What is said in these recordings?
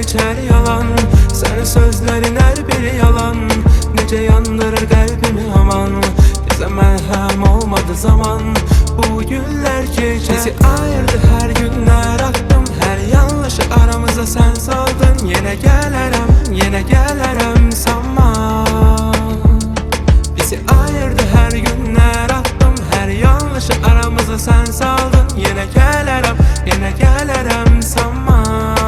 geçer yalan. Senin sözlerin her biri yalan. Nece yandırır kalbimi aman. Bize merhem olmadı zaman. Bu günler geçer. Bizi ayırdı her günler aklım. Her yanlışı aramıza sen saldın. Yine gelirim, yine gelirim sanma. Bizi ayırdı her günler aklım. Her yanlışı aramıza sen saldın. Yine gelirim, yine gelirim sanma.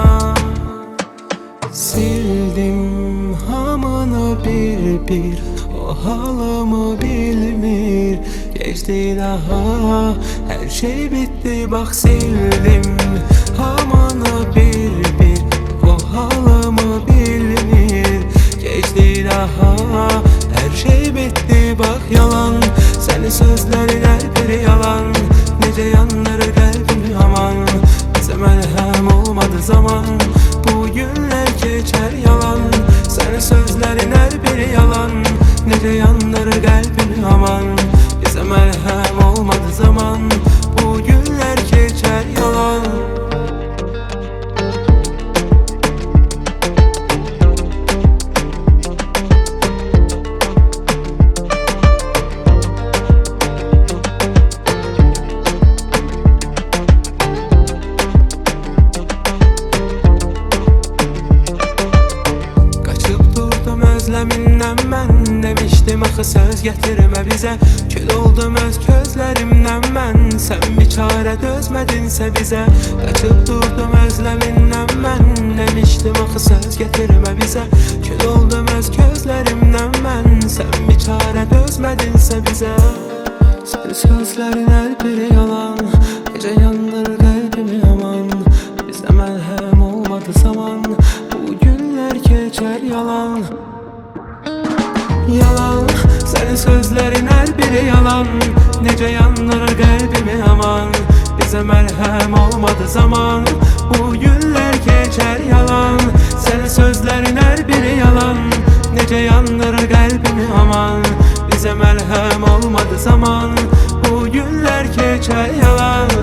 Sildim hamını bir o halımı bilmir. Geçti daha her şey bitti bak sildim hamını bir o halımı bilmir. Geçti daha her şey bitti bak yalan. Senin sözlerin her biri yalan. Nece yandırır kalbimi aman. Bize merhem olmadı zaman. Bu günler geçer yalan. Senin sözlerin her biri yalan. Nece yandırır kalbimi aman. Bize merhem olmadı zaman. Bu günler geçer yalan. Özleminden ben demiştim axı söz getirme bize. Kül oldum öz gözlerimden ben. Sen bir çare dözmedinse bize. Kaçıp durdum özleminden ben demiştim axı söz getirme bize. Kül oldum öz gözlerimden ben. Sen bir çare dözmedinse bize. Senin sözlerin her biri yalan. Gece yandırır kalbimi aman. Bizde merhem olmadı zaman. Bu günler geçer yalan. Yalan, senin sözlerin her biri yalan. Nece yandırır kalbimi aman. Bize merhem olmadı zaman. Bu günler geçer yalan. Senin sözlerin her biri yalan. Nece yandırır kalbimi aman. Bize merhem olmadı zaman. Bu günler geçer yalan.